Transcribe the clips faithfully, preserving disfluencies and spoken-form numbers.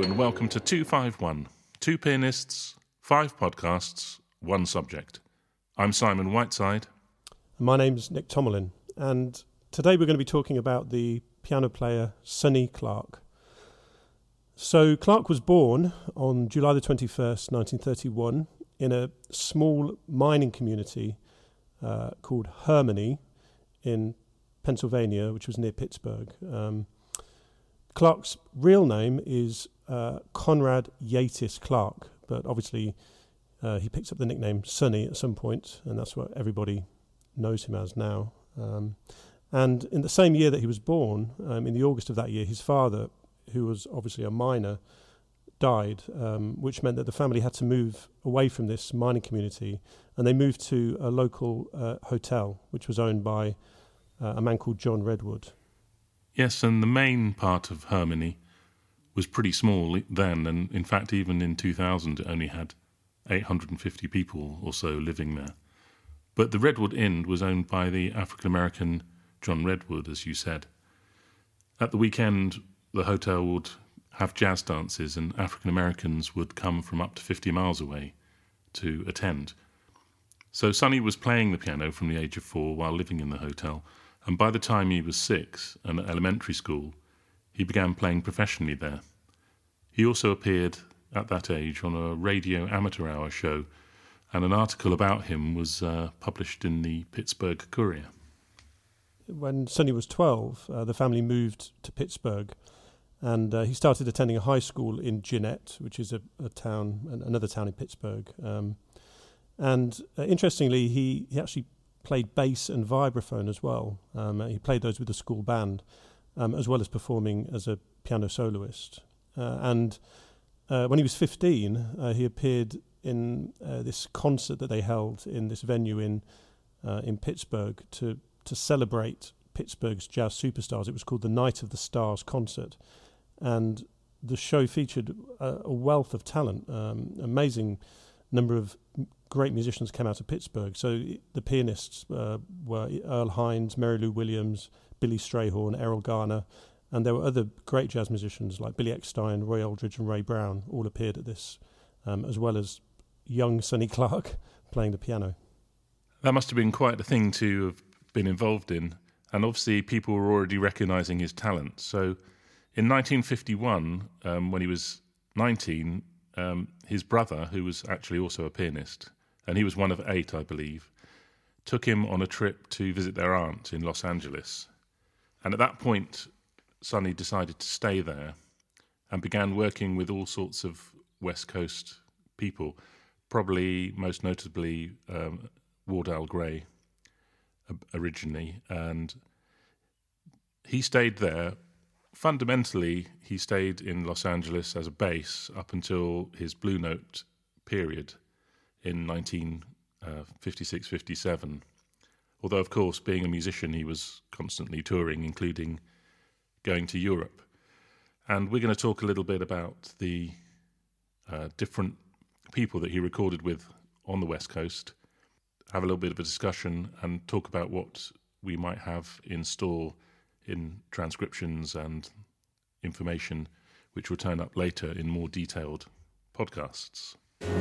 Hello and welcome to two five one. Two pianists, five podcasts, one subject. I'm Simon Whiteside. My name's Nick Tomlin, and today we're going to be talking about the piano player Sonny Clark. So Clark was born on July the twenty-first, nineteen thirty-one, in a small mining community uh, called Harmony in Pennsylvania, which was near Pittsburgh. Um, Clark's real name is uh, Conrad Yatis Clark, but obviously uh, he picks up the nickname Sonny at some point, and that's what everybody knows him as now. Um, and in the same year that he was born, um, in the August of that year, his father, who was obviously a miner, died, um, which meant that the family had to move away from this mining community, and they moved to a local uh, hotel, which was owned by uh, a man called John Redwood. Yes, and the main part of Harmony was pretty small then, and in fact even in two thousand it only had eight hundred fifty people or so living there. But the Redwood Inn was owned by the African-American John Redwood, as you said. At the weekend, the hotel would have jazz dances, and African-Americans would come from up to fifty miles away to attend. So Sonny was playing the piano from the age of four while living in the hotel, and by the time he was six and at elementary school, he began playing professionally there. He also appeared at that age on a radio amateur hour show, and an article about him was uh, published in the Pittsburgh Courier. When Sonny was twelve, uh, the family moved to Pittsburgh, and uh, he started attending a high school in Jeannette, which is a, a town, another town in Pittsburgh. Um, and uh, interestingly, he, he actually played bass and vibraphone as well. Um, he played those with the school band, um, as well as performing as a piano soloist. Uh, and uh, when he was fifteen, uh, he appeared in uh, this concert that they held in this venue in uh, in Pittsburgh to to celebrate Pittsburgh's jazz superstars. It was called the Night of the Stars concert, and the show featured a, a wealth of talent, um, amazing number of great musicians came out of Pittsburgh. So the pianists uh, were Earl Hines, Mary Lou Williams, Billy Strayhorn, Errol Garner, and there were other great jazz musicians like Billy Eckstine, Roy Eldridge and Ray Brown all appeared at this, um, as well as young Sonny Clark playing the piano. That must have been quite a thing to have been involved in, and obviously people were already recognising his talent. So in nineteen fifty-one, um, when he was nineteen, um, his brother, who was actually also a pianist, and he was one of eight, I believe, took him on a trip to visit their aunt in Los Angeles. And at that point, Sonny decided to stay there and began working with all sorts of West Coast people, probably most notably um, Wardell Gray originally. And he stayed there. Fundamentally, he stayed in Los Angeles as a base up until his Blue Note period in nineteen fifty-six fifty-seven. Although, of course, being a musician, he was constantly touring, including going to Europe. And we're going to talk a little bit about the uh, different people that he recorded with on the West Coast, have a little bit of a discussion, and talk about what we might have in store in transcriptions and information, which will turn up later in more detailed podcasts.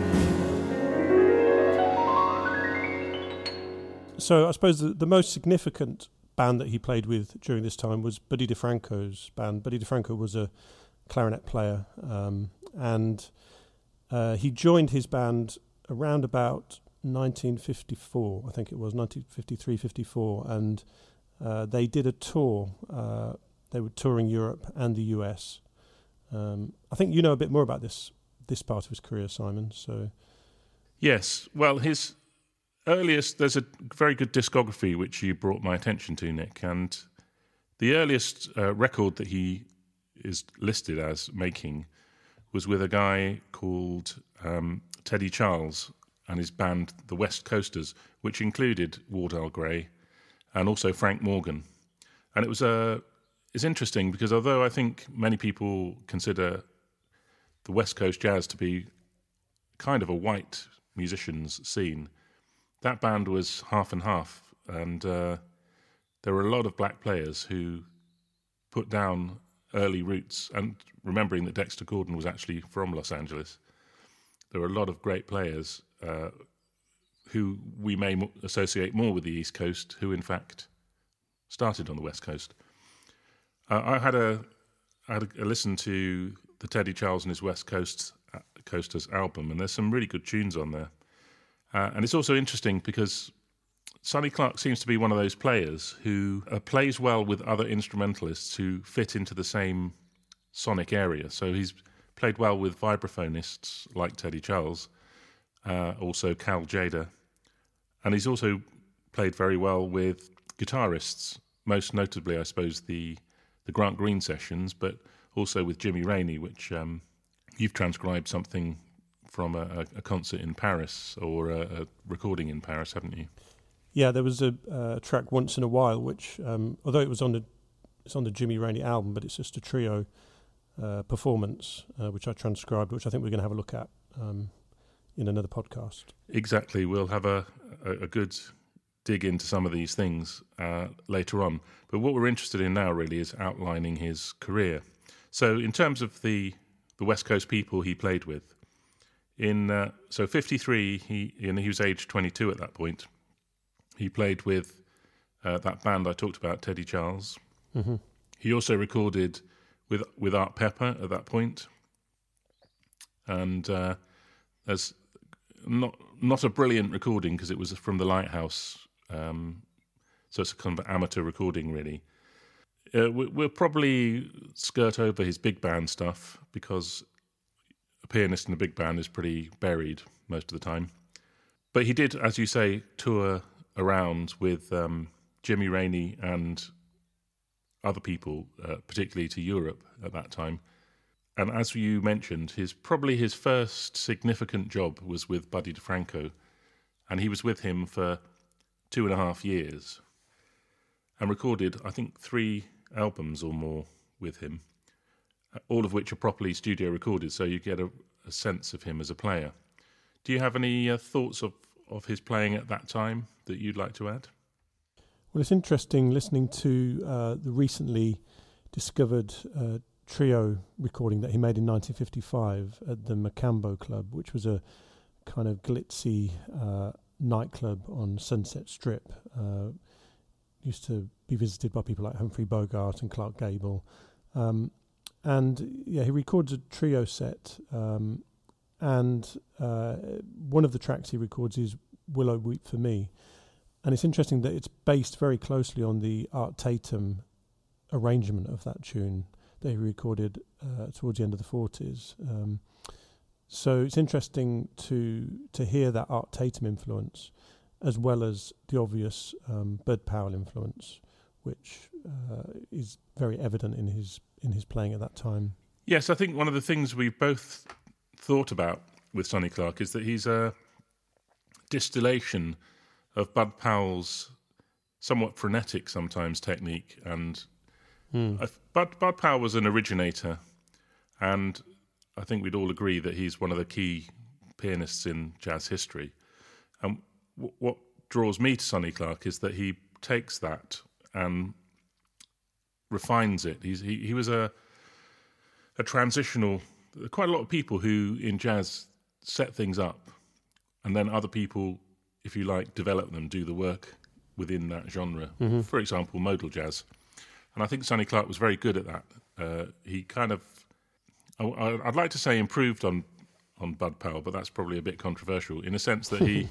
So I suppose the, the most significant band that he played with during this time was Buddy DeFranco's band. Buddy DeFranco was a clarinet player, um, and uh, he joined his band around about nineteen fifty-four, I think it was, nineteen fifty-three fifty-four, and uh, they did a tour. Uh, they were touring Europe and the U S. Um, I think you know a bit more about this this part of his career, Simon. So, yes, well, his earliest, there's a very good discography which you brought my attention to, Nick, and the earliest uh, record that he is listed as making was with a guy called um, Teddy Charles and his band, the West Coasters, which included Wardell Gray and also Frank Morgan. And it was a, it's interesting because although I think many people consider the West Coast jazz to be kind of a white musicians scene, that band was half and half, and uh, there were a lot of black players who put down early roots, and remembering that Dexter Gordon was actually from Los Angeles, there were a lot of great players uh, who we may mo- associate more with the East Coast, who in fact started on the West Coast. Uh, I had a I had a, a listen to the Teddy Charles and his West Coast uh, Coasters album, and there's some really good tunes on there. Uh, and it's also interesting because Sonny Clark seems to be one of those players who uh, plays well with other instrumentalists who fit into the same sonic area. So he's played well with vibraphonists like Teddy Charles, uh, also Cal Tjader, and he's also played very well with guitarists, most notably, I suppose, the the Grant Green sessions, but also with Jimmy Rainey, which um, you've transcribed something from a, a concert in Paris or a, a recording in Paris, haven't you? Yeah, there was a, a track Once in a While, which, um, although it was on the it's on the Jimmy Rainey album, but it's just a trio uh, performance, uh, which I transcribed, which I think we're going to have a look at um, in another podcast. Exactly. We'll have a, a, a good dig into some of these things uh, later on. But what we're interested in now really is outlining his career. So in terms of the, the West Coast people he played with, in uh, so fifty-three, he, and he was age twenty-two at that point, he played with uh, that band I talked about, Teddy Charles. Mm-hmm. He also recorded with with Art Pepper at that point. And uh, there's not not a brilliant recording because it was from the Lighthouse, um, so it's a kind of amateur recording, really. Uh, we, we'll probably skirt over his big band stuff because a pianist in a big band is pretty buried most of the time. But he did, as you say, tour around with um, Jimmy Rainey and other people, uh, particularly to Europe at that time. And as you mentioned, his probably his first significant job was with Buddy DeFranco, and he was with him for two and a half years and recorded, I think, three albums or more with him, all of which are properly studio recorded, so you get a, a sense of him as a player. Do you have any uh, thoughts of, of his playing at that time that you'd like to add? Well, it's interesting listening to uh, the recently discovered uh, trio recording that he made in nineteen fifty-five at the Macambo Club, which was a kind of glitzy uh, nightclub on Sunset Strip. Uh, used to be visited by people like Humphrey Bogart and Clark Gable. Um, and yeah, he records a trio set, um, and uh, one of the tracks he records is Willow Weep for Me. And it's interesting that it's based very closely on the Art Tatum arrangement of that tune that he recorded uh, towards the end of the forties. Um, so it's interesting to to hear that Art Tatum influence as well as the obvious um, Bud Powell influence, which uh, is very evident in his in his playing at that time. Yes, I think one of the things we've both thought about with Sonny Clark is that he's a distillation of Bud Powell's somewhat frenetic sometimes technique, and mm. Bud, Bud Powell was an originator, and I think we'd all agree that he's one of the key pianists in jazz history. And w- what draws me to Sonny Clark is that he takes that and refines it. He's, he he was a a transitional. Quite a lot of people who in jazz set things up, and then other people, if you like, develop them, do the work within that genre. Mm-hmm. For example, modal jazz. And I think Sonny Clark was very good at that. Uh, he kind of, I, I'd like to say improved on, on Bud Powell, but that's probably a bit controversial in a sense that he,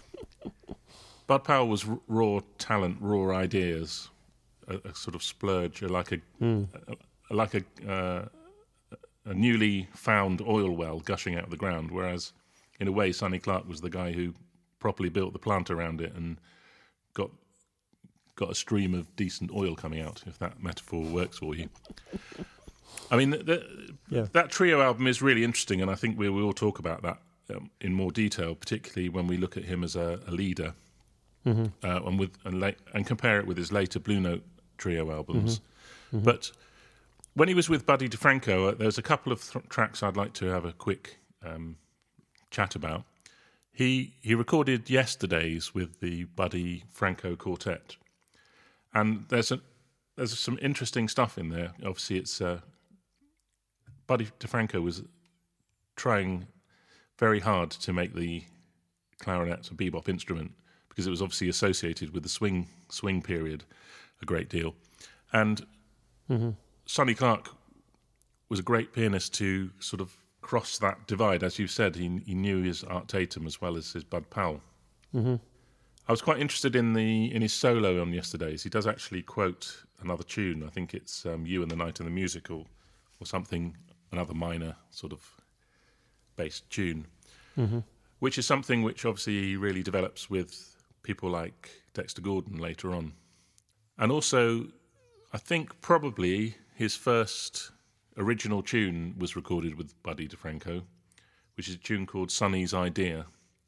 Bud Powell was r- raw talent, raw ideas, a, a sort of splurge, like a, mm. a like a, uh, a newly found oil well gushing out of the ground, whereas in a way Sonny Clark was the guy who properly built the plant around it and got got a stream of decent oil coming out, if that metaphor works for you. I mean, the, the, yeah. that trio album is really interesting, and I think we will talk about that um, in more detail, particularly when we look at him as a, a leader, mm-hmm. uh, and with and, la- and compare it with his later Blue Note trio albums. Mm-hmm. Mm-hmm. But when he was with Buddy DeFranco, uh, there's a couple of th- tracks I'd like to have a quick um, chat about. He he recorded Yesterdays with the Buddy Franco Quartet, and there's a there's some interesting stuff in there. Obviously, it's uh, Buddy DeFranco was trying very hard to make the clarinet a bebop instrument because it was obviously associated with the swing swing period a great deal. And mm-hmm. Sonny Clark was a great pianist to sort of cross that divide. As you said, he, he knew his Art Tatum as well as his Bud Powell. Mm-hmm. I was quite interested in the in his solo on Yesterdays. He does actually quote another tune. I think it's um, You and the Night and the Musical or something, another minor sort of based tune, mm-hmm. which is something which obviously he really develops with people like Dexter Gordon later on. And also, I think probably his first original tune was recorded with Buddy DeFranco, which is a tune called Sonny's Idea.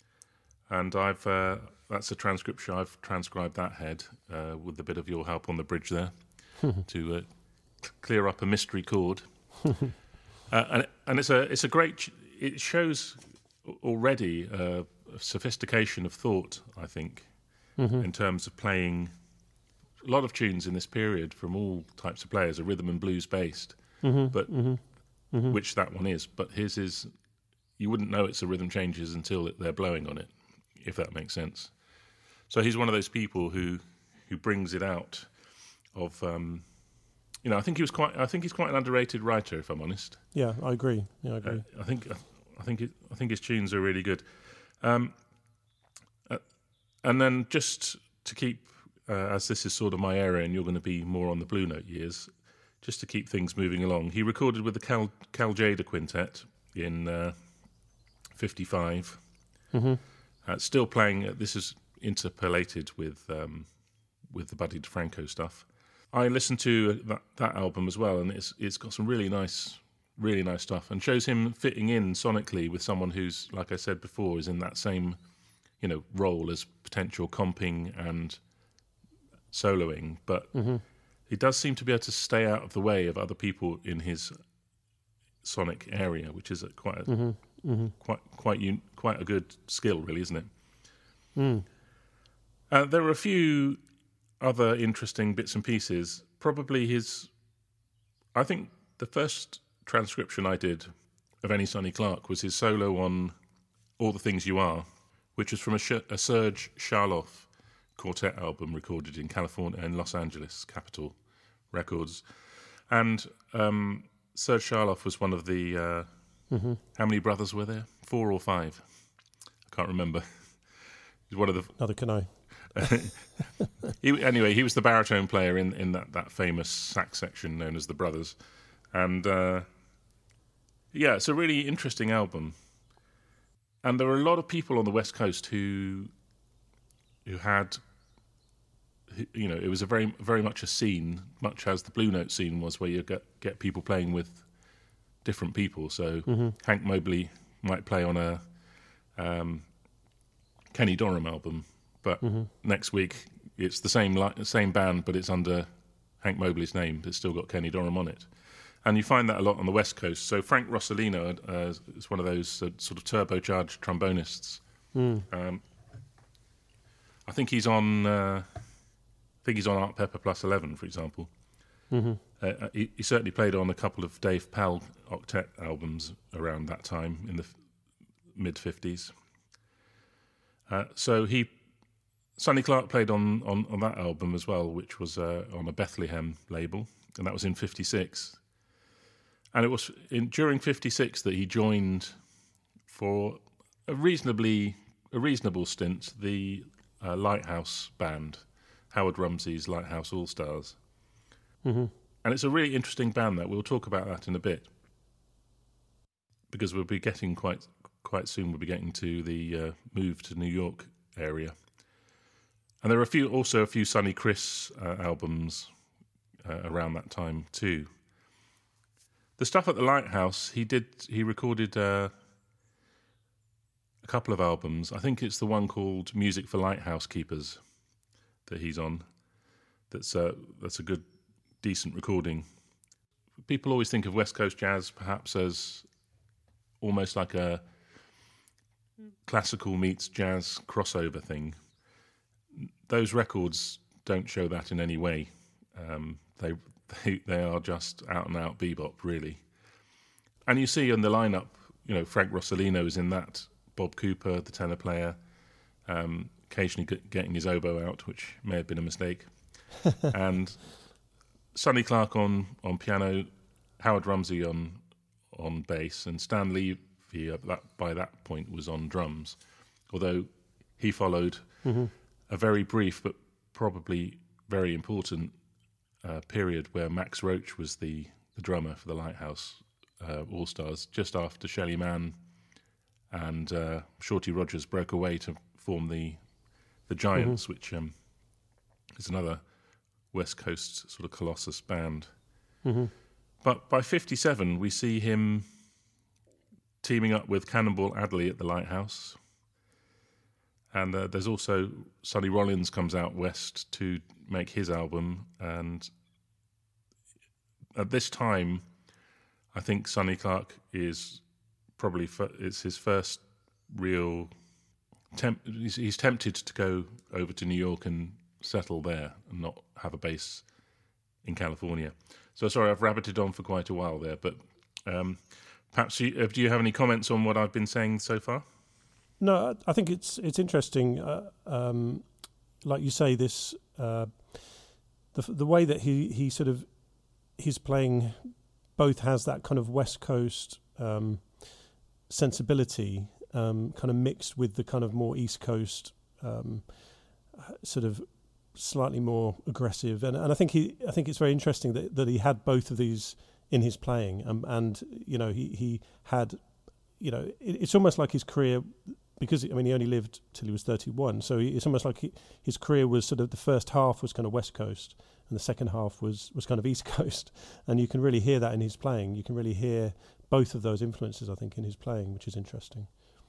And I've uh, that's a transcription. I've transcribed that head uh, with a bit of your help on the bridge there to uh, c- clear up a mystery chord. uh, and and it's a it's a great. It shows already uh, a sophistication of thought, I think, mm-hmm. in terms of playing a lot of tunes in this period from all types of players are rhythm and blues based, mm-hmm. but mm-hmm. Mm-hmm. which that one is. But his is you wouldn't know it's a rhythm changes until they're blowing on it, if that makes sense. So he's one of those people who who brings it out of. Um, You know, I think he was quite. I think he's quite an underrated writer, if I'm honest. Yeah, I agree. Yeah, I agree. Uh, I think. I think. It, I think his tunes are really good. Um, uh, and then just to keep, uh, as this is sort of my area, and you're going to be more on the Blue Note years, just to keep things moving along. He recorded with the Cal Cal Jada Quintet in uh, fifty-five. Mm-hmm. Uh, still playing. Uh, this is interpolated with um, with the Buddy DeFranco stuff. I listened to that, that album as well, and it's it's got some really nice, really nice stuff, and shows him fitting in sonically with someone who's, like I said before, is in that same, you know, role as potential comping and soloing. But mm-hmm. he does seem to be able to stay out of the way of other people in his sonic area, which is a quite a, mm-hmm. Mm-hmm. quite quite un, quite a good skill, really, isn't it? Mm. Uh, there are a few other interesting bits and pieces. Probably his, I think the first transcription I did of any Sonny Clark was his solo on All the Things You Are, which was from a, Sh- a Serge Charloff quartet album recorded in California and Los Angeles, Capitol Records. And um, Serge Charloff was one of the, uh, mm-hmm. how many brothers were there? Four or five? I can't remember. He's one of the... Neither can I. he, anyway, he was the baritone player in, in that, that famous sax section known as the Brothers. And, uh, yeah, it's a really interesting album. And there were a lot of people on the West Coast who who had, you know, it was a very very much a scene, much as the Blue Note scene was, where you get, get people playing with different people. So mm-hmm. Hank Mobley might play on a um, Kenny Dorham album, but mm-hmm. next week it's the same li- same band, but it's under Hank Mobley's name. It's still got Kenny Dorham on it. And you find that a lot on the West Coast. So Frank Rossellino uh, is one of those uh, sort of turbocharged trombonists. Mm. Um, I think he's on. Uh, I think he's on Art Pepper Plus Eleven, for example. Mm-hmm. Uh, he, he certainly played on a couple of Dave Pell octet albums around that time in the f- mid fifties. Uh, so he, Sonny Clark played on, on, on that album as well, which was uh, on a Bethlehem label, and that was in fifty-six. And it was in, during fifty-six that he joined for a reasonably a reasonable stint the uh, Lighthouse band, Howard Rumsey's Lighthouse All Stars. Mm-hmm. And it's a really interesting band. That we'll talk about that in a bit, because we'll be getting quite quite soon. We'll be getting to the uh, move to New York area, and there are a few also a few Sonny Chris uh, albums uh, around that time too. The stuff at the Lighthouse, he did. He recorded uh, a couple of albums. I think it's the one called "Music for Lighthouse Keepers" that he's on. That's a that's a good, decent recording. People always think of West Coast jazz perhaps as almost like a classical meets jazz crossover thing. Those records don't show that in any way. Um, they they they are just out and out bebop, really. And you see in the lineup, you know, Frank Rossellino is in that, Bob Cooper, the tenor player, um, occasionally get, getting his oboe out, which may have been a mistake, and Sonny Clark on, on piano, Howard Rumsey on on bass, and Stan Levy at that, by that point was on drums, although he followed mm-hmm. a very brief but probably very important uh, period where Max Roach was the, the drummer for the Lighthouse uh, All-Stars, just after Shelly Manne and uh, Shorty Rogers broke away to form the the Giants, mm-hmm. which um, is another West Coast sort of Colossus band. Mm-hmm. But by fifty-seven, we see him teaming up with Cannonball Adderley at the Lighthouse. And uh, there's also Sonny Rollins comes out west to make his album. And at this time, I think Sonny Clark is probably, f- it's his first real, temp- he's, he's tempted to go over to New York and settle there and not have a base in California. So sorry, I've rabbited on for quite a while there, but um, perhaps you, uh, do you have any comments on what I've been saying so far? No, I think it's it's interesting. Uh, um, like you say, this uh, the the way that he, he sort of his playing both has that kind of West Coast um, sensibility, um, kind of mixed with the kind of more East Coast um, sort of slightly more aggressive, and and I think he I think it's very interesting that, that he had both of these in his playing, um, and you know he he had, you know, it, it's almost like his career. Because, I mean, he only lived till he was thirty-one, so it's almost like he, his career was sort of, the first half was kind of West Coast, and the second half was, was kind of East Coast. And you can really hear that in his playing. You can really hear both of those influences, I think, in his playing, which is interesting.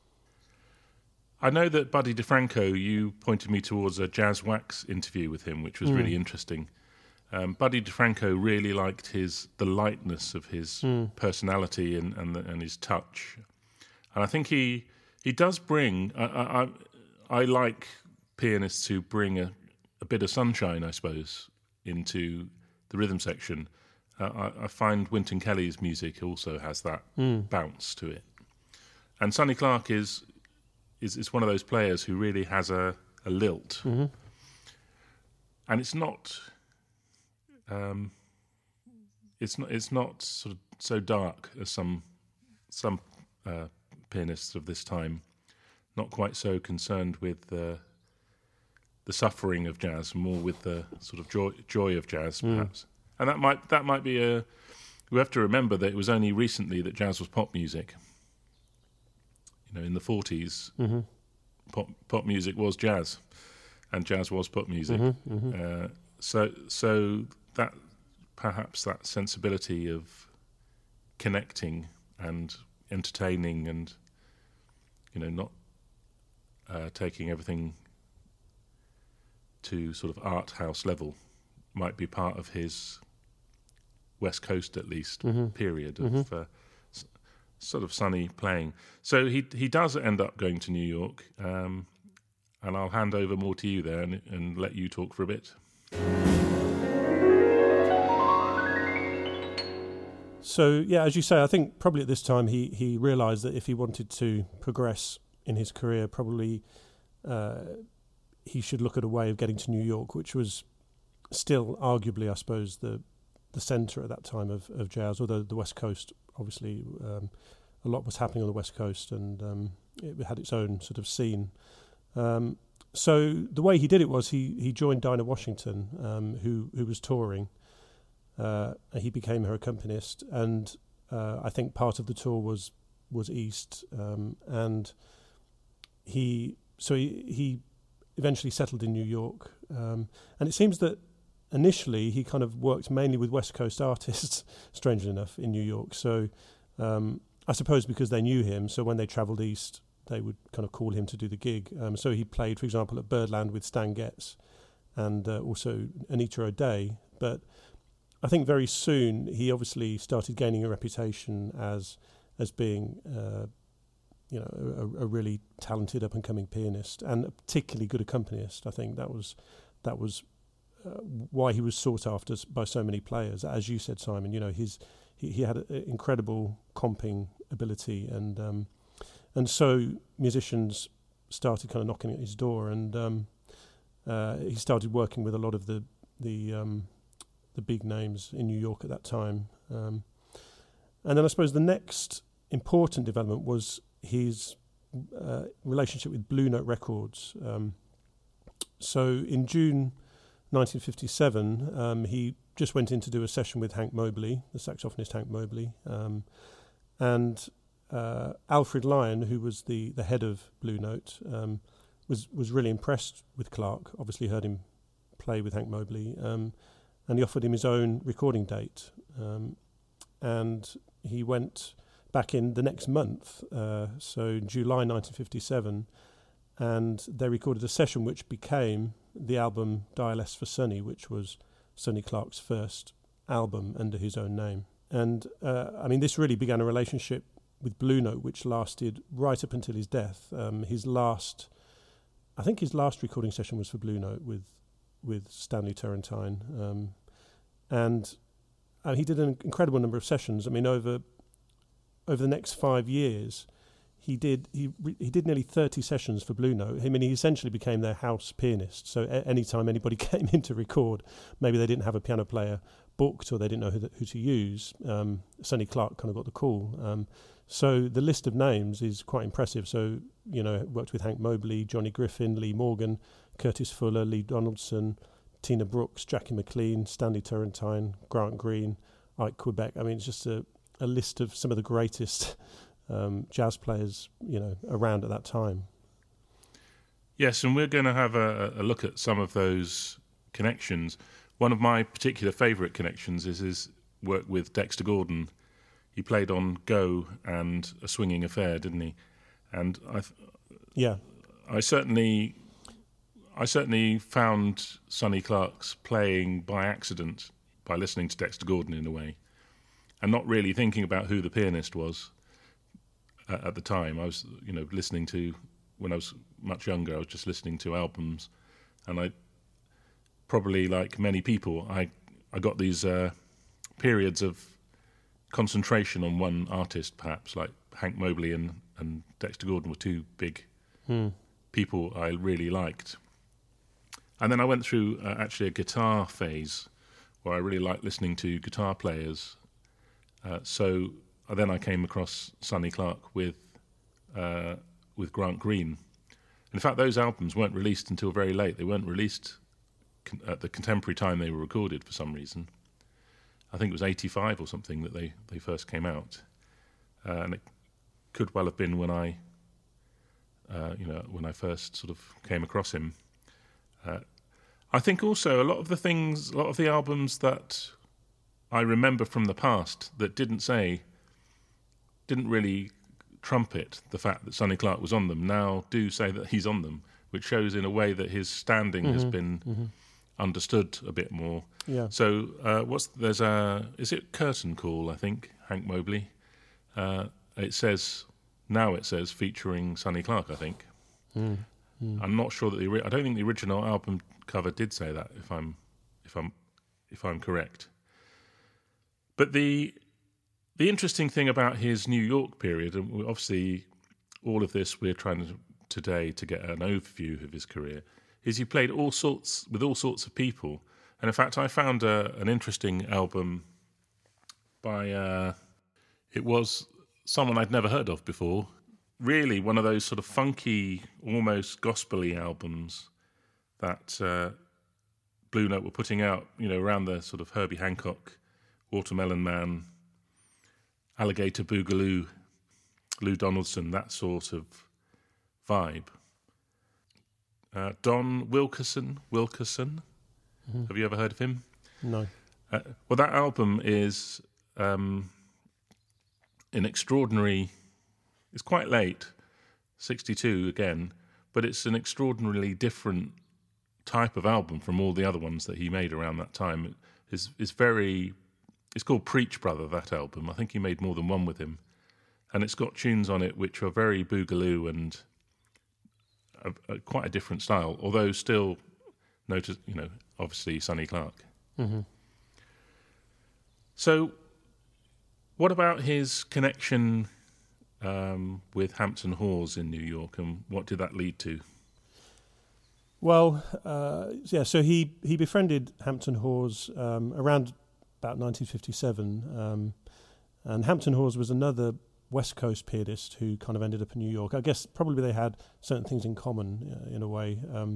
I know that Buddy DeFranco, you pointed me towards a Jazz Wax interview with him, which was mm. really interesting. Um, Buddy DeFranco really liked his the lightness of his mm. personality and and, the, and his touch. And I think he... He does bring, I, I, I like pianists who bring a, a bit of sunshine, I suppose, into the rhythm section. Uh, I, I find Wynton Kelly's music also has that mm. bounce to it. And Sonny Clark is, is is one of those players who really has a, a lilt. Mm-hmm. And it's not, um, it's not, it's not sort of so dark as some, some, uh, pianists of this time, not quite so concerned with uh, the suffering of jazz, more with the sort of joy, joy of jazz, perhaps. Mm. And that might that might be a. We have to remember that it was only recently that jazz was pop music. You know, in the forties, mm-hmm. pop pop music was jazz, and jazz was pop music. Mm-hmm, mm-hmm. Uh, so so that perhaps that sensibility of connecting and entertaining and, you know, not uh, taking everything to sort of art house level might be part of his West Coast, at least, mm-hmm. period of mm-hmm. uh, s- sort of sunny playing. So he he does end up going to New York, um, and I'll hand over more to you there and, and let you talk for a bit. So, yeah, as you say, I think probably at this time he, he realised that if he wanted to progress in his career, probably uh, he should look at a way of getting to New York, which was still arguably, I suppose, the the centre at that time of, of jazz, although the West Coast, obviously, um, a lot was happening on the West Coast, and um, it had its own sort of scene. Um, so the way he did it was he, he joined Dinah Washington, um, who, who was touring. Uh, he became her accompanist, and uh, I think part of the tour was was East, um, and he so he, he eventually settled in New York, um, and it seems that initially he kind of worked mainly with West Coast artists, strangely enough, in New York. So um, I suppose because they knew him, so when they travelled east, they would kind of call him to do the gig. Um, so he played, for example, at Birdland with Stan Getz, and uh, also Anita O'Day, but I think very soon he obviously started gaining a reputation as as being, uh, you know, a, a really talented up and coming pianist and a particularly good accompanist. I think that was that was uh, why he was sought after by so many players. As you said, Simon, you know, his he, he had an incredible comping ability, and um, and so musicians started kind of knocking at his door, and um, uh, he started working with a lot of the the um, the big names in New York at that time. Um, and then I suppose the next important development was his uh, relationship with Blue Note Records. Um, so in June nineteen fifty-seven, um, he just went in to do a session with Hank Mobley, the saxophonist Hank Mobley, um, and uh, Alfred Lyon, who was the, the head of Blue Note, um, was was really impressed with Clarke. Obviously, heard him play with Hank Mobley, um, and he offered him his own recording date. Um, and he went back in the next month, uh, so July nineteen fifty-seven, and they recorded a session which became the album Dial S for Sonny, which was Sonny Clarke's first album under his own name. And uh, I mean, this really began a relationship with Blue Note, which lasted right up until his death. Um, his last, I think his last recording session was for Blue Note with with Stanley Turrentine, um, and and he did an incredible number of sessions. I mean, over over the next five years, he did he he did nearly thirty sessions for Blue Note. I mean, he essentially became their house pianist. So a- anytime anybody came in to record, maybe they didn't have a piano player booked or they didn't know who, the, who to use, um, Sonny Clarke kind of got the call. Um, so the list of names is quite impressive. So, you know, worked with Hank Mobley, Johnny Griffin, Lee Morgan, Curtis Fuller, Lee Donaldson, Tina Brooks, Jackie McLean, Stanley Turrentine, Grant Green, Ike Quebec. I mean, it's just a, a list of some of the greatest um, jazz players, you know, around at that time. Yes, and we're going to have a, a look at some of those connections. One of my particular favourite connections is his work with Dexter Gordon. He played on Go and A Swinging Affair, didn't he? And I, th- yeah, I certainly, I certainly found Sonny Clarke's playing by accident by listening to Dexter Gordon in a way, and not really thinking about who the pianist was uh, at the time. I was, you know, listening to when I was much younger. I was just listening to albums, and I. Probably like many people, I I got these uh, periods of concentration on one artist, perhaps, like Hank Mobley and, and Dexter Gordon were two big hmm. people I really liked. And then I went through uh, actually a guitar phase where I really liked listening to guitar players. Uh, so uh, then I came across Sonny Clarke with uh, with Grant Green. In fact, those albums weren't released until very late. They weren't released at the contemporary time they were recorded for some reason. I think it was eighty-five or something that they, they first came out. Uh, and it could well have been when I, uh, you know, when I first sort of came across him. Uh, I think also a lot of the things, a lot of the albums that I remember from the past that didn't say, didn't really trumpet the fact that Sonny Clarke was on them, now do say that he's on them, which shows in a way that his standing mm-hmm, has been mm-hmm. understood a bit more. Yeah. So uh, what's there's a is it Curtain Call? I think Hank Mobley. Uh, it says now it says featuring Sonny Clarke. I think. Mm, mm. I'm not sure that the I don't think the original album cover did say that. If I'm if I'm if I'm correct. But the the interesting thing about his New York period, and obviously all of this we're trying to today to get an overview of his career, is he played all sorts with all sorts of people. And in fact, I found uh, an interesting album by uh, it was someone I'd never heard of before. Really, one of those sort of funky, almost gospel-y albums that uh, Blue Note were putting out, you know, around the sort of Herbie Hancock, Watermelon Man, Alligator Boogaloo, Lou Donaldson, that sort of vibe. Uh, Don Wilkerson, Wilkerson. Mm-hmm. Have you ever heard of him? No. Uh, well, that album is um, an extraordinary. It's quite late, sixty-two again, but it's an extraordinarily different type of album from all the other ones that he made around that time. It's, it's very. It's called Preach Brother, that album. I think he made more than one with him, and it's got tunes on it which are very boogaloo and a, a, quite a different style, although still notice, you know, obviously Sonny Clark. Mm-hmm. So, what about his connection um, with Hampton Hawes in New York, and what did that lead to? Well, uh, yeah, so he, he befriended Hampton Hawes um, around about nineteen fifty-seven, um, and Hampton Hawes was another West Coast pianist who kind of ended up in New York. I guess probably they had certain things in common uh, in a way, um,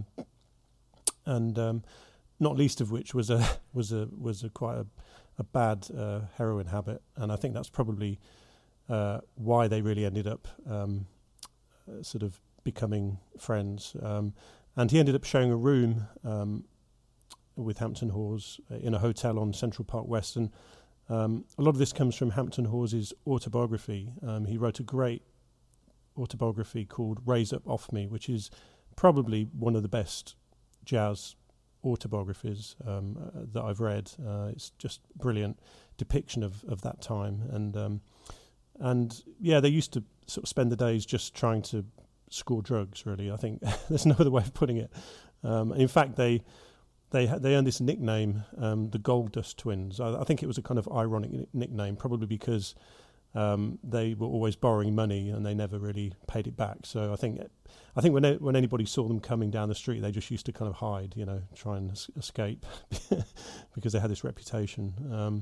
and um, not least of which was a was a was a quite a, a bad uh, heroin habit, and I think that's probably uh, why they really ended up um, uh, sort of becoming friends. Um, and he ended up sharing a room um, with Hampton Hawes in a hotel on Central Park West, and Um, a lot of this comes from Hampton Hawes' autobiography. Um, he wrote a great autobiography called Raise Up Off Me, which is probably one of the best jazz autobiographies um, uh, that I've read. Uh, it's just brilliant depiction of, of that time. And, um, and yeah, they used to sort of spend the days just trying to score drugs, really. I think there's no other way of putting it. Um, in fact, they... They they earned this nickname, um, the Gold Dust Twins. I, I think it was a kind of ironic n- nickname, probably because um, they were always borrowing money and they never really paid it back. So I think I think when they, when anybody saw them coming down the street, they just used to kind of hide, you know, try and es- escape because they had this reputation. Um,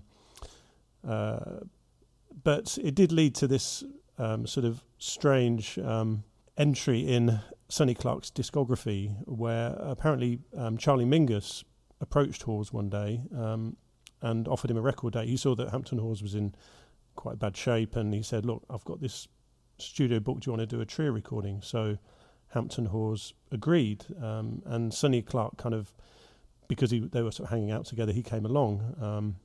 uh, but it did lead to this um, sort of strange um, entry in Sonny Clark's discography, where apparently um, Charlie Mingus approached Hawes one day um, and offered him a record date. He saw that Hampton Hawes was in quite bad shape, and he said, "Look, I've got this studio book. Do you want to do a trio recording?" So Hampton Hawes agreed, um, and Sonny Clark kind of, because he, they were sort of hanging out together, he came along. Um,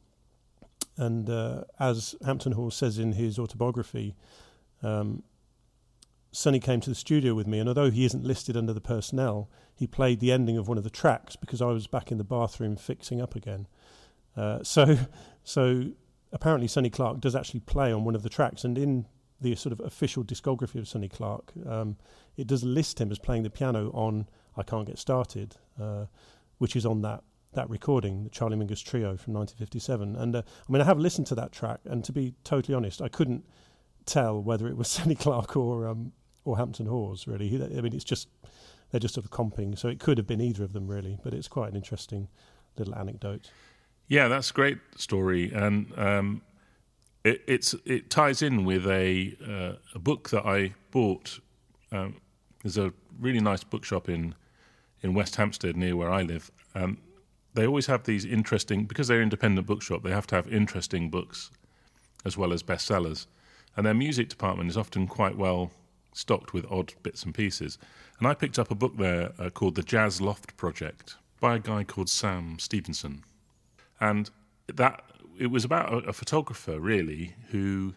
and uh, as Hampton Hawes says in his autobiography, um, Sonny came to the studio with me, and although he isn't listed under the personnel, he played the ending of one of the tracks because I was back in the bathroom fixing up again. Uh, so, so apparently Sonny Clark does actually play on one of the tracks, and in the sort of official discography of Sonny Clark, um, it does list him as playing the piano on "I Can't Get Started," uh, which is on that that recording, the Charlie Mingus Trio from nineteen fifty-seven. And uh, I mean, I have listened to that track, and to be totally honest, I couldn't tell whether it was Sonny Clark or um, or Hampton Hawes, really. I mean, it's just, they're just sort of comping, so it could have been either of them, really, but it's quite an interesting little anecdote. Yeah, that's a great story, and um, it, it's it ties in with a uh, a book that I bought. Um, there's a really nice bookshop in in West Hampstead near where I live, and they always have these interesting, because they're an independent bookshop, they have to have interesting books as well as bestsellers, and their music department is often quite well stocked with odd bits and pieces. And I picked up a book there uh, called The Jazz Loft Project by a guy called Sam Stevenson. And that it was about a, a photographer, really, who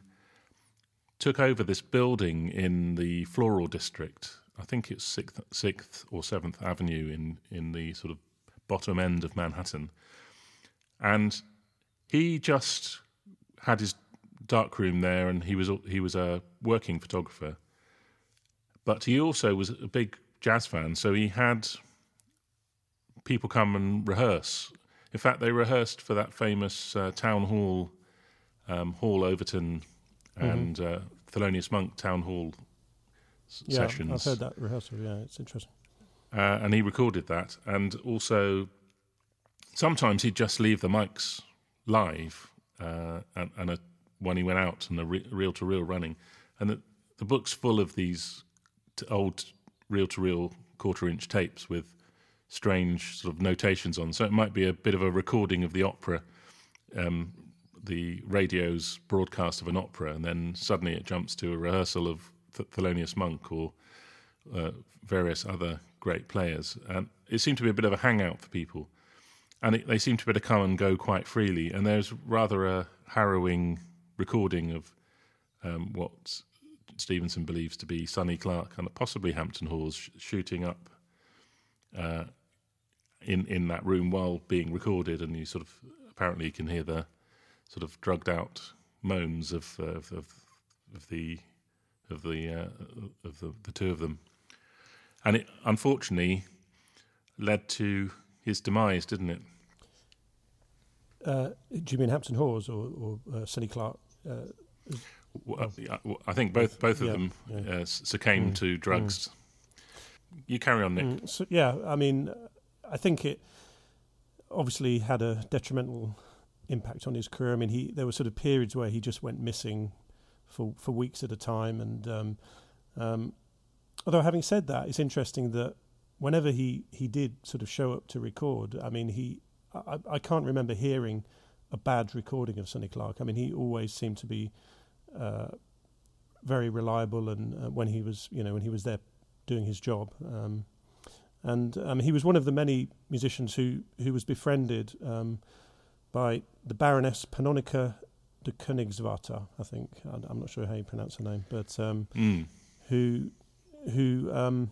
took over this building in the Floral District. I think it's sixth, sixth or seventh Avenue in, in the sort of bottom end of Manhattan. And he just had his darkroom there, and he was he was a working photographer. But he also was a big jazz fan, so he had people come and rehearse. In fact, they rehearsed for that famous uh, Town Hall, um, Hall Overton and mm-hmm. uh, Thelonious Monk Town Hall s- yeah, sessions. I've heard that rehearsal, yeah, it's interesting. Uh, and he recorded that. And also, sometimes he'd just leave the mics live, uh, and, and a, when he went out, and a re- reel-to-reel running. And the, the book's full of these t- old reel-to-reel quarter-inch tapes with strange sort of notations on. So it might be a bit of a recording of the opera, um, the radio's broadcast of an opera, and then suddenly it jumps to a rehearsal of Th- Thelonious Monk or uh, various other great players. And it seemed to be a bit of a hangout for people. And it, they seemed to be able to come and go quite freely. And there's rather a harrowing recording of um, what Stevenson believes to be Sonny Clark and possibly Hampton Hawes sh- shooting up uh, in in that room while being recorded, and you sort of apparently you can hear the sort of drugged out moans of uh, of, of of the of the uh, of the, the two of them, and it unfortunately led to his demise, didn't it? Uh, do you mean Hampton Hawes or, or uh, Sonny Clark? Uh, well, oh. I think both both of yeah, them yeah. Uh, succumbed mm. to drugs. Mm. You carry on, Nick. Mm. So, yeah, I mean, I think it obviously had a detrimental impact on his career. I mean, he there were sort of periods where he just went missing for for weeks at a time, and um, um, although having said that, it's interesting that whenever he, he did sort of show up to record, I mean, he I, I can't remember hearing a bad recording of Sonny Clark. I mean, he always seemed to be uh, very reliable, and uh, when he was, you know, when he was there doing his job, um, and um, he was one of the many musicians who who was befriended um, by the Baroness Pannonica de Königswarter, I think. I'm not sure how you pronounce her name, but um, mm. who who um,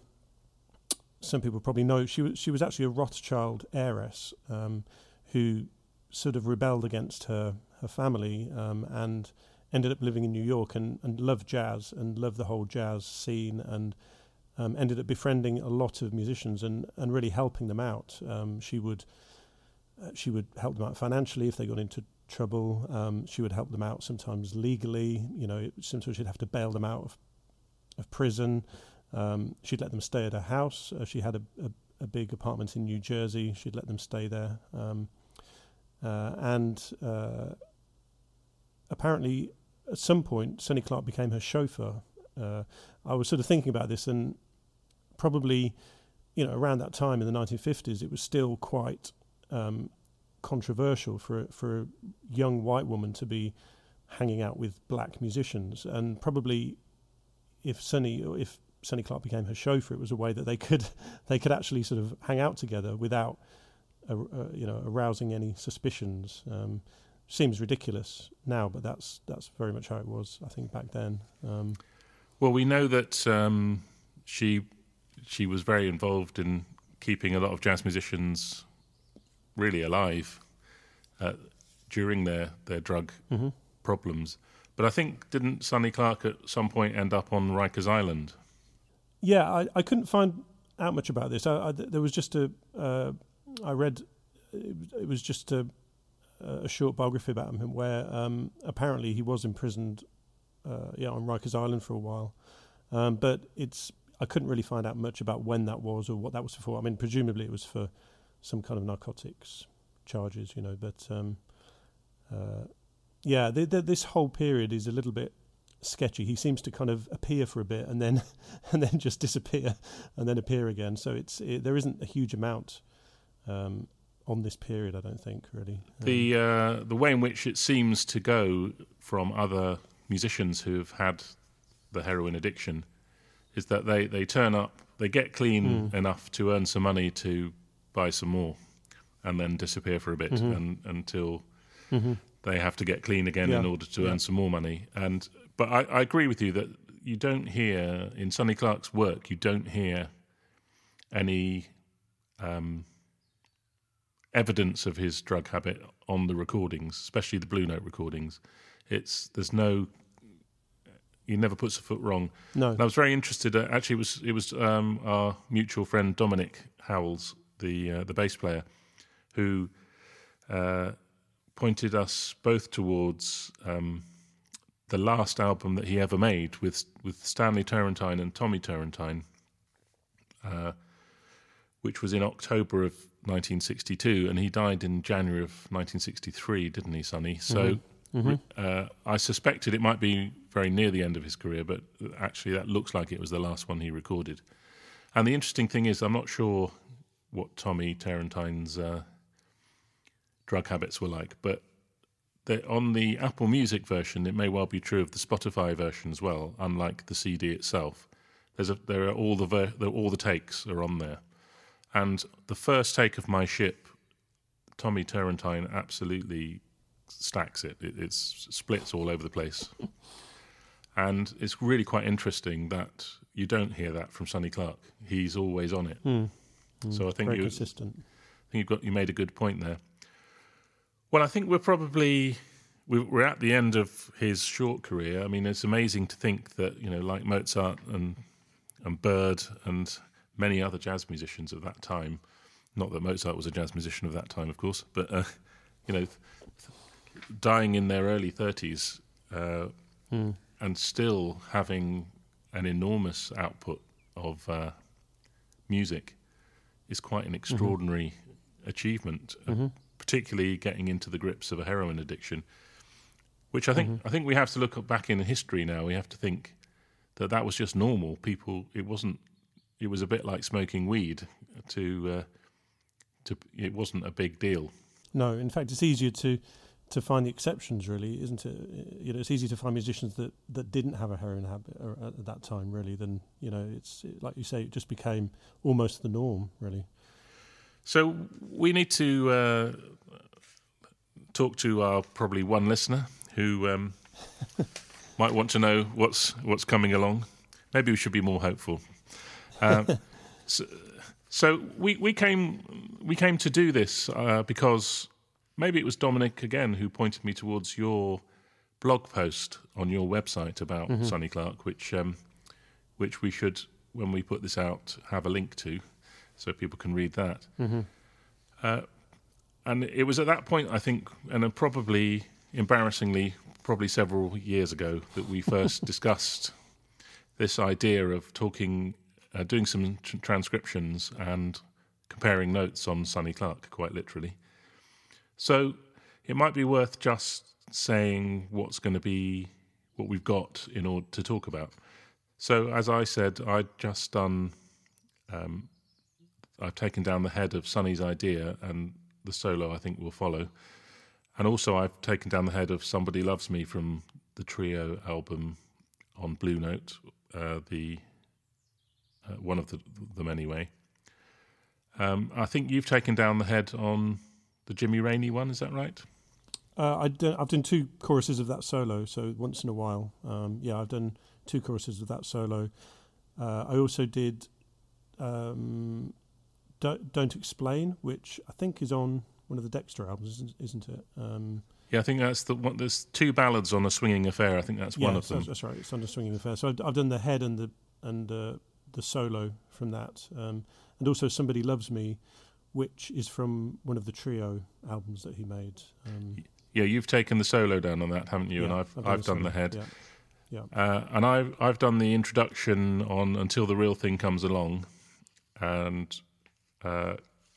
some people probably know. She was she was actually a Rothschild heiress um, who sort of rebelled against her her family um, and ended up living in New York and, and loved jazz and loved the whole jazz scene, and um, ended up befriending a lot of musicians and, and really helping them out. Um, she would uh, she would help them out financially if they got into trouble. Um, she would help them out sometimes legally. You know, sometimes she'd have to bail them out of of prison. Um, she'd let them stay at her house. Uh, she had a, a, a big apartment in New Jersey. She'd let them stay there. Um, uh, and uh, apparently, at some point, Sonny Clark became her chauffeur. Uh, I was sort of thinking about this, and probably, you know, around that time in the nineteen fifties, it was still quite um, controversial for for a young white woman to be hanging out with black musicians, and probably if Sonny if Sonny Clark became her chauffeur, it was a way that they could they could actually sort of hang out together without uh, uh, you know arousing any suspicions. Um, seems ridiculous now, but that's that's very much how it was, I think, back then. Um, well, we know that um, she she was very involved in keeping a lot of jazz musicians really alive uh, during their their drug mm-hmm. problems. But I think, didn't Sonny Clark at some point end up on Rikers Island? Yeah, I, I couldn't find out much about this. I, I, there was just a, uh, I read, it, it was just a, a short biography about him where um, apparently he was imprisoned, uh, yeah, on Rikers Island for a while. Um, but it's, I couldn't really find out much about when that was or what that was for. I mean, presumably it was for some kind of narcotics charges, you know, but um, uh, yeah, the, the, this whole period is a little bit sketchy. He seems to kind of appear for a bit and then and then just disappear and then appear again. So it's it, there isn't a huge amount um, on this period, I don't think, really. Um, the uh, the way in which it seems to go from other musicians who've had the heroin addiction is that they, they turn up, they get clean mm. enough to earn some money to buy some more, and then disappear for a bit mm-hmm. and, until mm-hmm. they have to get clean again yeah. in order to yeah. earn some more money. And but I, I agree with you that you don't hear, in Sonny Clark's work, you don't hear any um, evidence of his drug habit on the recordings, especially the Blue Note recordings. It's there's no, he never puts a foot wrong. No. And I was very interested. Uh, actually, it was it was um, our mutual friend Dominic Howells, the uh, the bass player, who uh, pointed us both towards um, the last album that he ever made with with Stanley Turrentine and Tommy Turrentine, uh, which was in October of nineteen sixty-two, and he died in January of nineteen sixty-three, didn't he, Sonny? So mm-hmm. uh, I suspected it might be very near the end of his career, but actually that looks like it was the last one he recorded. And the interesting thing is, I'm not sure what Tommy Turrentine's uh, drug habits were like, but on the Apple Music version, it may well be true of the Spotify version as well. Unlike the C D itself, there's a, there are all the ver- all the takes are on there, and the first take of My Ship, Tommy Turrentine absolutely stacks it. it it's splits all over the place, and it's really quite interesting that you don't hear that from Sonny Clark. He's always on it. Mm. Mm. So I think Very you, consistent. I think you've got you made a good point there. Well, I think we're probably we're at the end of his short career. I mean, it's amazing to think that, you know, like Mozart and and Bird and many other jazz musicians of that time, not that Mozart was a jazz musician of that time, of course, but uh, you know, dying in their early thirties uh, mm. and still having an enormous output of uh, music is quite an extraordinary mm-hmm. achievement, mm-hmm. uh, particularly getting into the grips of a heroin addiction, which I think mm-hmm. I think we have to look back in history now. We have to think that that was just normal. People, it wasn't. It was a bit like smoking weed. To, uh, to it wasn't a big deal. No, in fact, it's easier to to find the exceptions, really, isn't it? You know, it's easier to find musicians that, that didn't have a heroin habit at that time, really, than, you know, it's like you say, it just became almost the norm, really. So we need to uh, talk to our probably one listener who um, might want to know what's what's coming along. Maybe we should be more hopeful. Um, so, so we we came we came to do this uh, because. Maybe it was Dominic again who pointed me towards your blog post on your website about mm-hmm. Sonny Clark, which um, which we should, when we put this out, have a link to, so people can read that. Mm-hmm. Uh, and it was at that point, I think, and uh, probably embarrassingly, probably several years ago, that we first discussed this idea of talking, uh, doing some tr- transcriptions and comparing notes on Sonny Clark, quite literally. So it might be worth just saying what's going to be, what we've got in order to talk about. So as I said, I'd just done, um, I've taken down the head of Sonny's idea, and the solo I think will follow. And also I've taken down the head of Somebody Loves Me from the Trio album on Blue Note, uh, the uh, one of the, them anyway. Um, I think you've taken down the head on the Jimmy Rainey one, is that right? Uh, I've, done, I've done two choruses of that solo, so once in a while. Um, yeah, I've done two choruses of that solo. Uh, I also did um, Don't, Don't Explain, which I think is on one of the Dexter albums, isn't it? Um, yeah, I think that's the one. There's two ballads on A Swinging Affair. I think that's yeah, one of them. That's right. It's on A Swinging Affair. So I've, I've done the head and the and uh, the solo from that, um, and also Somebody Loves Me, which is from one of the Trio albums that he made. Um, yeah, you've taken the solo down on that, haven't you? Yeah, and I've I've done, I've the, done the head. Yeah, yeah. Uh, and I've I've done the introduction on Until the Real Thing Comes Along, and uh,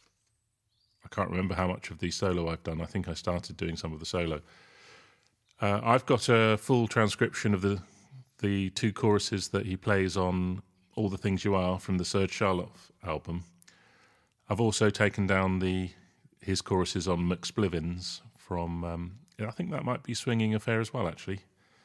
I can't remember how much of the solo I've done. I think I started doing some of the solo. Uh, I've got a full transcription of the the two choruses that he plays on All the Things You Are from the Serge Charloff album. I've also taken down the his choruses on McSplivins from, um, I think that might be Swinging Affair as well, actually.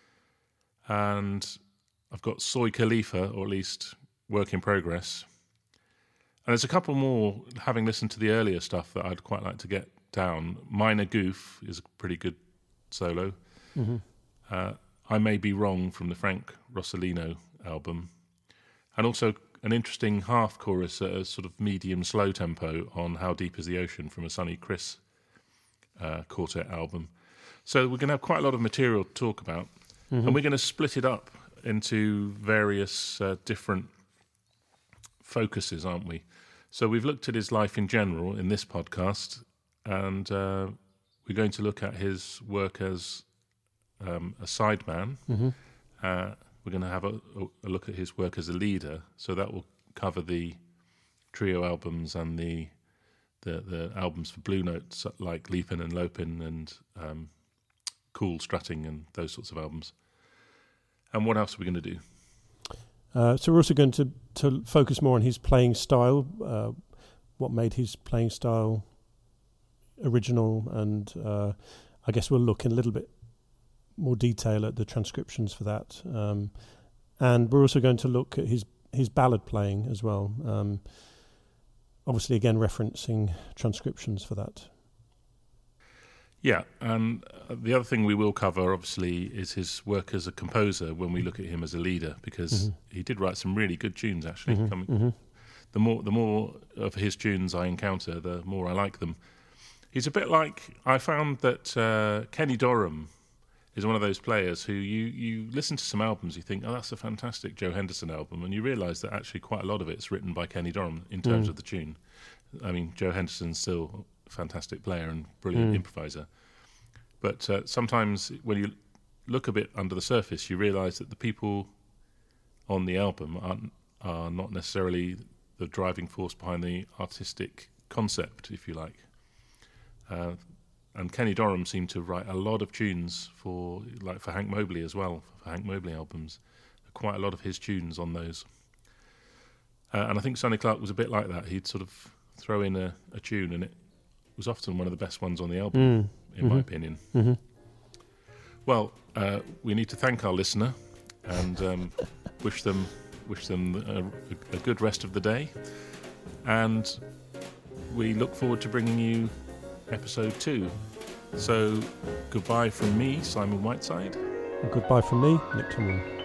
And I've got Soy Khalifa, or at least Work in Progress. And there's a couple more, having listened to the earlier stuff, that I'd quite like to get down. Minor Goof is a pretty good solo. Mm-hmm. Uh, I May Be Wrong from the Frank Rossellino album. And also an interesting half chorus at a sort of medium slow tempo on How Deep Is the Ocean from a Sonny Chris uh, quartet album. So we're going to have quite a lot of material to talk about, mm-hmm. and we're going to split it up into various uh, different focuses, aren't we? So we've looked at his life in general in this podcast, and uh, we're going to look at his work as um, a sideman. Mm-hmm. Uh, We're going to have a, a look at his work as a leader, so that will cover the Trio albums and the the, the albums for Blue Note, like Leapin' and Lopin' and um, Cool Strutting and those sorts of albums. And what else are we going to do? Uh, so we're also going to, to focus more on his playing style, uh, what made his playing style original, and uh, I guess we'll look in a little bit more detail at the transcriptions for that, um, and we're also going to look at his his ballad playing as well. Um, obviously, again referencing transcriptions for that. Yeah, and the other thing we will cover, obviously, is his work as a composer when we look at him as a leader, because mm-hmm. he did write some really good tunes. Actually, mm-hmm. Coming, mm-hmm. the more the more of his tunes I encounter, the more I like them. He's a bit like, I found that uh, Kenny Dorham is one of those players who you, you listen to some albums, you think, oh, that's a fantastic Joe Henderson album, and you realise that actually quite a lot of it's written by Kenny Dorham in terms mm. of the tune. I mean, Joe Henderson's still a fantastic player and brilliant Mm. improviser. But uh, sometimes when you look a bit under the surface, you realise that the people on the album aren't, are not necessarily the driving force behind the artistic concept, if you like. Uh, and Kenny Dorham seemed to write a lot of tunes for, like for Hank Mobley as well, for Hank Mobley albums. Quite a lot of his tunes on those. Uh, and I think Sonny Clark was a bit like that. He'd sort of throw in a, a tune and it was often one of the best ones on the album, Mm. in mm-hmm. my opinion. Mm-hmm. Well, uh, we need to thank our listener and um, wish them wish them a, a good rest of the day. And we look forward to bringing you episode two. So goodbye from me, Simon Whiteside. And goodbye from me, Nick Tomlin.